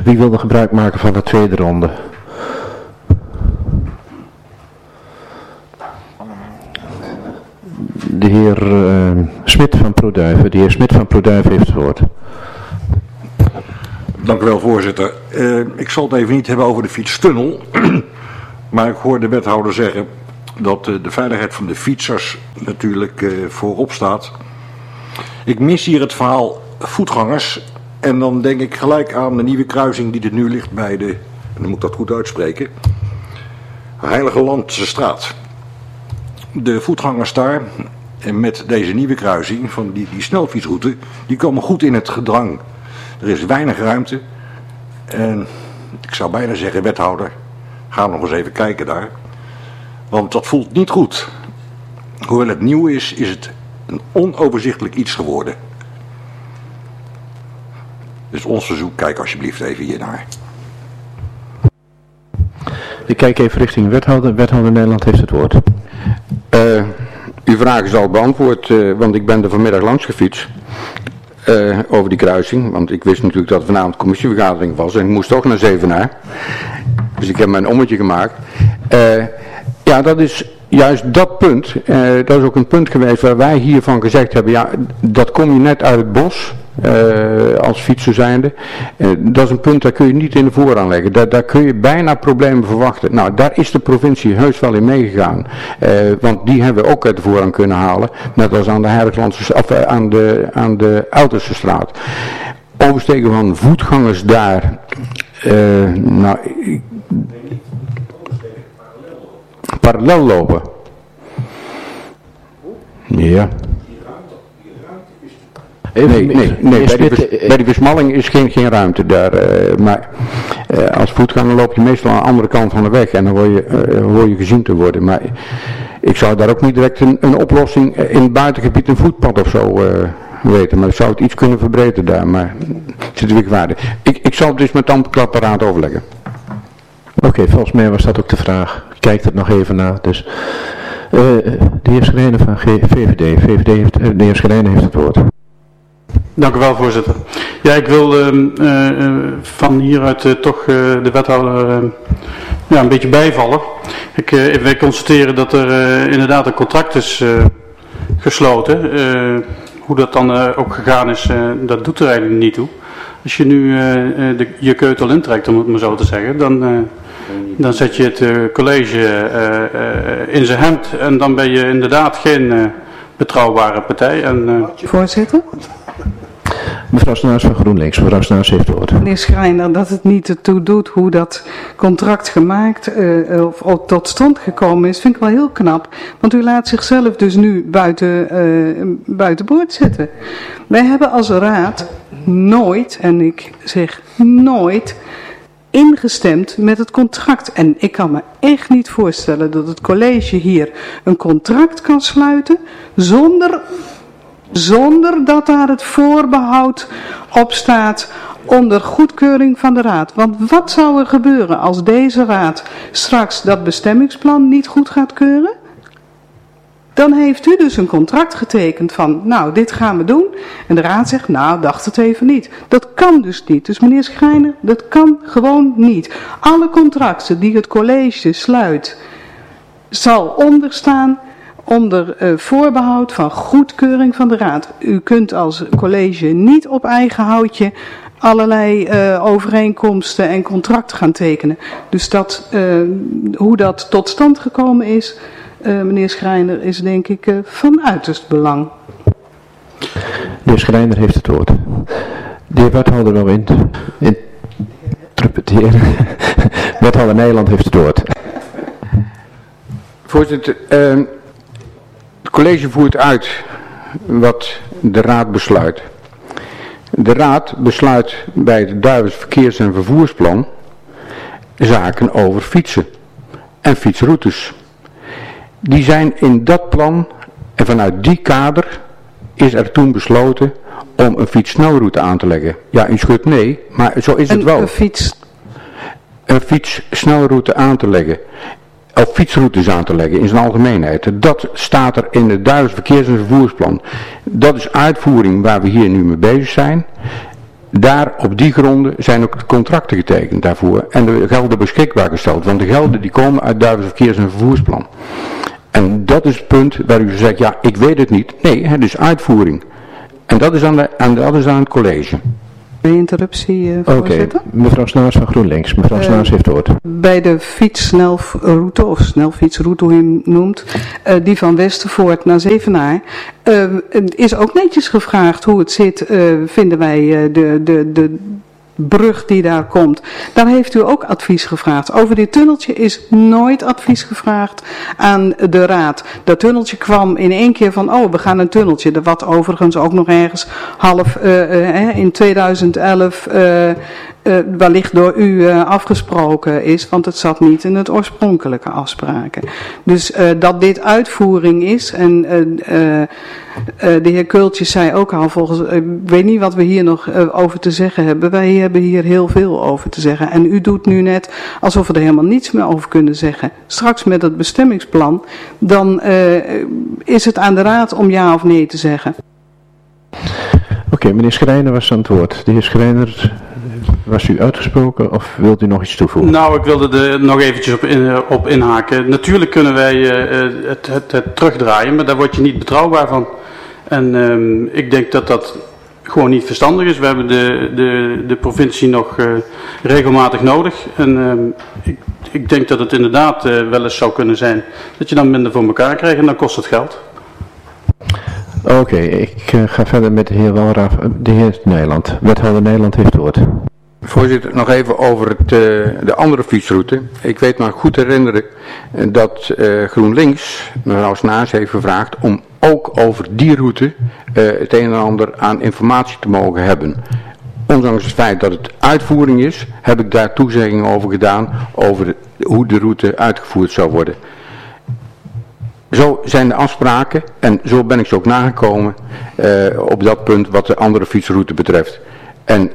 Wie wilde gebruik maken van de tweede ronde? De heer Smit van Produiven. De heer Smit van Produiven heeft het woord. Dank u wel, voorzitter. Ik zal het even niet hebben over de fietstunnel. Maar ik hoor de wethouder zeggen dat de veiligheid van de fietsers natuurlijk voorop staat. Ik mis hier het verhaal voetgangers. En dan denk ik gelijk aan de nieuwe kruising die er nu ligt bij de, en dan moet ik dat goed uitspreken, Heilige Landse straat. De voetgangers daar, en met deze nieuwe kruising van die snelfietsroute, die komen goed in het gedrang. Er is weinig ruimte. En ik zou bijna zeggen, wethouder, ga nog eens even kijken daar. Want dat voelt niet goed. Hoewel het nieuw is, is het een onoverzichtelijk iets geworden. Dus ons verzoek, kijk alsjeblieft even hiernaar. Ik kijk even richting wethouder. Wethouder Nederland heeft het woord. Uw vraag is al beantwoord, want ik ben er vanmiddag langs gefietst. Over die kruising, want ik wist natuurlijk dat er vanavond commissievergadering was en ik moest toch naar Zevenaar. Dus ik heb mijn ommetje gemaakt. Ja, dat is juist dat punt. Dat is ook een punt geweest waar wij hiervan gezegd hebben, ja, dat kom je net uit het bos. Als fietser zijnde. Dat is een punt, daar kun je niet in de voorrang leggen. Daar kun je bijna problemen verwachten. Nou, daar is de provincie heus wel in meegegaan. Want die hebben we ook uit de voorrang kunnen halen. Net als aan de Heiliglandse, of aan de Uiterste straat. Oversteken van voetgangers daar. Parallel lopen. Ja. Nee, bij die versmalling is geen ruimte daar. Maar als voetganger loop je meestal aan de andere kant van de weg en dan hoor je gezien te worden. Maar ik zou daar ook niet direct een oplossing in het buitengebied, een voetpad of zo weten. Maar ik zou het iets kunnen verbreden daar, maar het zit weer waarde. Ik zal het dus met Amperklapparaat overleggen. Oké, volgens mij was dat ook de vraag. Ik kijk er nog even naar. Dus, de heer Schrijner van VVD. De heer Schrijner heeft het woord. Dank u wel, voorzitter. Ja, ik wil van hieruit toch de wethouder een beetje bijvallen. Wij constateren dat er inderdaad een contract is gesloten. Hoe dat dan ook gegaan is, dat doet er eigenlijk niet toe. Als je nu je keutel intrekt, om het maar zo te zeggen, dan zet je het college in zijn hemd en dan ben je inderdaad geen betrouwbare partij. Voorzitter? Mevrouw Snaars van GroenLinks. Mevrouw Snaars heeft het woord. Meneer Schrijner, dat het niet ertoe doet hoe dat contract gemaakt of tot stand gekomen is, vind ik wel heel knap. Want u laat zichzelf dus nu buiten boord zetten. Wij hebben als raad nooit, en ik zeg nooit, ingestemd met het contract. En ik kan me echt niet voorstellen dat het college hier een contract kan sluiten zonder dat daar het voorbehoud op staat onder goedkeuring van de raad. Want wat zou er gebeuren als deze raad straks dat bestemmingsplan niet goed gaat keuren? Dan heeft u dus een contract getekend van, nou, dit gaan we doen. En de raad zegt, nou, dacht het even niet. Dat kan dus niet. Dus meneer Schrijner, dat kan gewoon niet. Alle contracten die het college sluit, zal onderstaan onder voorbehoud van goedkeuring van de raad. U kunt als college niet op eigen houtje allerlei overeenkomsten en contracten gaan tekenen. Dus hoe dat tot stand gekomen is, meneer Schrijner, is denk ik van uiterst belang. De heer Schrijner heeft het woord. De heer wethouder wil interpreteren. Wethouder Nederland heeft het woord. Voorzitter, het college voert uit wat de raad besluit. De raad besluit bij het Duivens Verkeers- en Vervoersplan zaken over fietsen en fietsroutes. Die zijn in dat plan en vanuit die kader is er toen besloten om een fietssnelroute aan te leggen. Ja, u schudt nee, maar zo is het wel. Een fietssnelroute aan te leggen. Of fietsroutes aan te leggen in zijn algemeenheid. Dat staat er in het Duivens Verkeers- en Vervoersplan. Dat is uitvoering waar we hier nu mee bezig zijn. Daar op die gronden zijn ook contracten getekend daarvoor en de gelden beschikbaar gesteld. Want de gelden die komen uit Duivenverkeers- en Vervoersplan. En dat is het punt waar u zegt, ja, ik weet het niet. Nee, het is uitvoering. En dat is aan het college. Interruptie, voorzitter. Oké, mevrouw Snaars van GroenLinks. Mevrouw Snaars heeft het woord. Bij de fietssnelroute, of snelfietsroute hoe je hem noemt, die van Westervoort naar Zevenaar, is ook netjes gevraagd hoe het zit, vinden wij de brug die daar komt. Daar heeft u ook advies gevraagd. Over dit tunneltje is nooit advies gevraagd aan de raad. Dat tunneltje kwam in één keer van, we gaan een tunneltje. Wat overigens ook nog ergens in 2011 wellicht door u afgesproken is, want het zat niet in het oorspronkelijke afspraken. Dus dat dit uitvoering is en de heer Kultjes zei ook al, ik weet niet wat we hier nog over te zeggen hebben. Wij hebben hier heel veel over te zeggen. En u doet nu net alsof we er helemaal niets meer over kunnen zeggen. Straks met het bestemmingsplan, dan is het aan de raad om ja of nee te zeggen. Oké, meneer Schrijner was aan het woord. De heer Schrijner, was u uitgesproken of wilt u nog iets toevoegen? Nou, ik wilde er nog eventjes op inhaken. Natuurlijk kunnen wij het terugdraaien, maar daar word je niet betrouwbaar van. En ik denk dat dat gewoon niet verstandig is. We hebben de provincie nog regelmatig nodig. En ik denk dat het inderdaad wel eens zou kunnen zijn dat je dan minder voor elkaar krijgt en dan kost het geld. Oké, ik ga verder met de heer Walraaf, de heer Nijland. Wethouder Nijland heeft het woord. Voorzitter, nog even over de andere fietsroute. Ik weet me goed herinneren dat GroenLinks, mevrouw Snaars, heeft gevraagd om ook over die route het een en ander aan informatie te mogen hebben. Ondanks het feit dat het uitvoering is, heb ik daar toezeggingen over gedaan over hoe de route uitgevoerd zou worden. Zo zijn de afspraken en zo ben ik ze ook nagekomen op dat punt wat de andere fietsroute betreft. En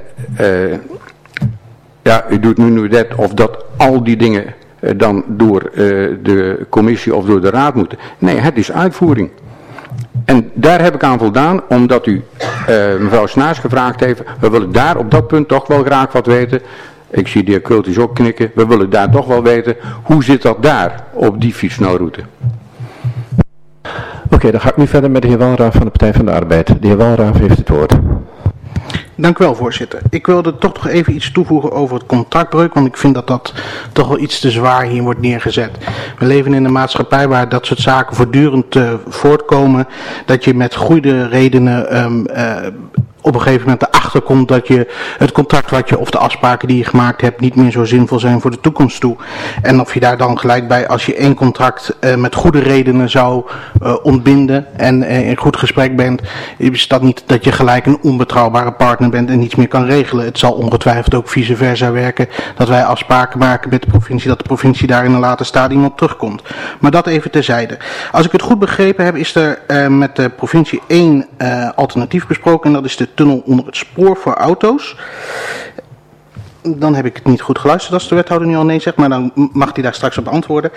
u doet nu net of dat al die dingen dan door de commissie of door de raad moeten. Nee, het is uitvoering. En daar heb ik aan voldaan, omdat u mevrouw Snaars gevraagd heeft, we willen daar op dat punt toch wel graag wat weten. Ik zie de heer Kultjes ook knikken. We willen daar toch wel weten, hoe zit dat daar op die fietssnelroute? Oké, dan ga ik nu verder met de heer Walraaf van de Partij van de Arbeid. De heer Walraaf heeft het woord. Dank u wel, voorzitter. Ik wilde toch nog even iets toevoegen over het contractbreuk, want ik vind dat dat toch wel iets te zwaar hier wordt neergezet. We leven in een maatschappij waar dat soort zaken voortdurend voortkomen, dat je met goede redenen op een gegeven moment erachter komt dat je het contract of de afspraken die je gemaakt hebt niet meer zo zinvol zijn voor de toekomst toe. En of je daar dan gelijk bij, als je één contract met goede redenen zou ontbinden en in goed gesprek bent, is dat niet dat je gelijk een onbetrouwbare partner bent en niets meer kan regelen. Het zal ongetwijfeld ook vice versa werken dat wij afspraken maken met de provincie, dat de provincie daar in een later stadium op terugkomt. Maar dat even terzijde. Als ik het goed begrepen heb, is er met de provincie 1 alternatief besproken en dat is de tunnel onder het spoor voor auto's. Dan heb ik het niet goed geluisterd als de wethouder nu al nee zegt, maar dan mag hij daar straks op antwoorden.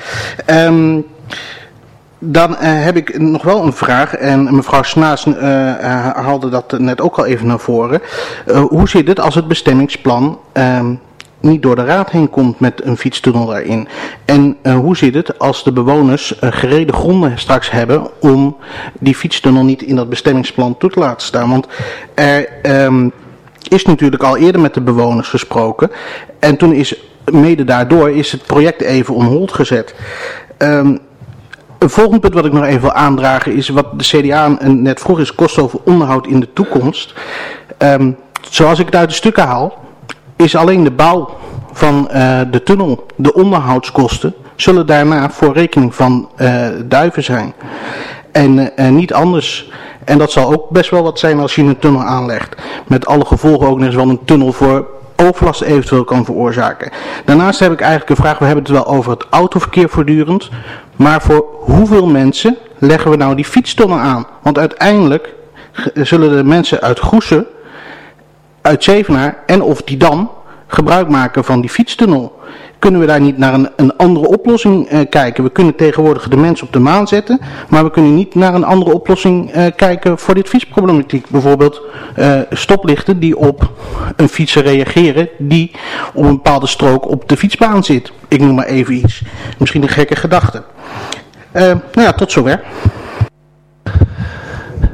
Dan heb ik nog wel een vraag en mevrouw Snaas haalde dat net ook al even naar voren. Hoe zit het als het bestemmingsplan niet door de raad heen komt met een fietstunnel daarin? En hoe zit het als de bewoners gereden gronden straks hebben om die fietstunnel niet in dat bestemmingsplan toe te laten staan? Want er is natuurlijk al eerder met de bewoners gesproken en toen is mede daardoor is het project even on hold gezet. Een volgend punt wat ik nog even wil aandragen is wat de CDA net vroeg is kosten over onderhoud in de toekomst. Zoals ik het uit de stukken haal, is alleen de bouw van de tunnel, de onderhoudskosten, zullen daarna voor rekening van Duiven zijn. En niet anders. En dat zal ook best wel wat zijn als je een tunnel aanlegt. Met alle gevolgen ook nog eens wel een tunnel voor overlast eventueel kan veroorzaken. Daarnaast heb ik eigenlijk een vraag, we hebben het wel over het autoverkeer voortdurend. Maar voor hoeveel mensen leggen we nou die fietstunnel aan? Want uiteindelijk zullen de mensen uit Goesen, uit Zevenaar en of die dan gebruik maken van die fietstunnel? Kunnen we daar niet naar een andere oplossing kijken? We kunnen tegenwoordig de mensen op de maan zetten, maar we kunnen niet naar een andere oplossing kijken voor dit fietsproblematiek. Bijvoorbeeld stoplichten die op een fietser reageren die op een bepaalde strook op de fietsbaan zit. Ik noem maar even iets. Misschien een gekke gedachte. Tot zover.